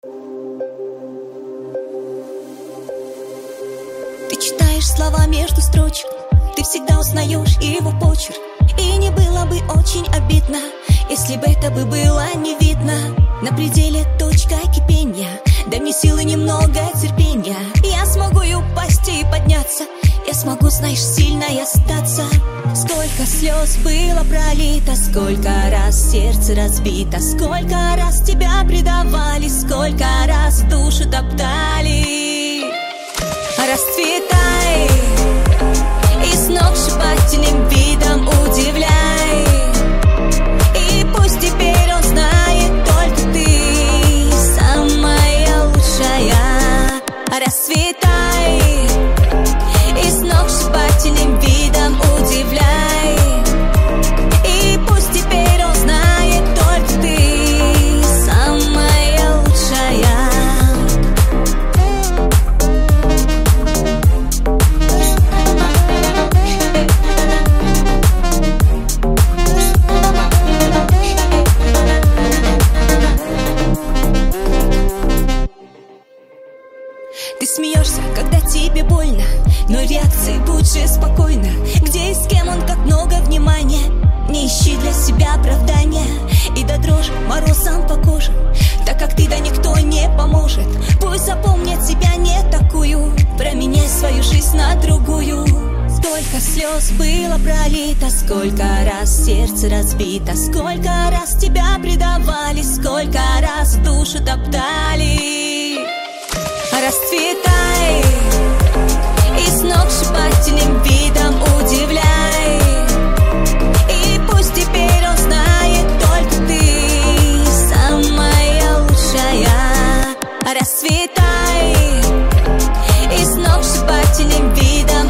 Ты читаешь слова между строчек, ты всегда узнаешь его почерк. И не было бы очень обидно, если бы это было не видно. На пределе точка кипения, дай мне силы, немного терпения. Я смогу и упасть, и подняться. Я смогу, знаешь, сильной остаться. Сколько слез было пролито, сколько раз сердце разбито, сколько раз тебя предавали, сколько раз душу топтали. Расцветай и сногсшибательным видом удивляй. И пусть теперь он знает, только ты самая лучшая. Расцветай и сногсшибательным видом удивляй. И пусть теперь он знает, только ты самая лучшая. Ты смеешься, когда тебе больно, но реакции будь же спокойно. Где и с кем он, как много внимания. Не ищи для себя оправдания. И до дрожи морозом по коже, так как ты, да никто не поможет. Пусть запомнят тебя не такую, променяй свою жизнь на другую. Сколько слез было пролито, сколько раз сердце разбито, сколько раз тебя предавали, сколько раз душу топтали. Расцветай и сногсшибательным видом удивляй. И пусть теперь он знает, только ты самая лучшая. Расцветай и сногсшибательным видом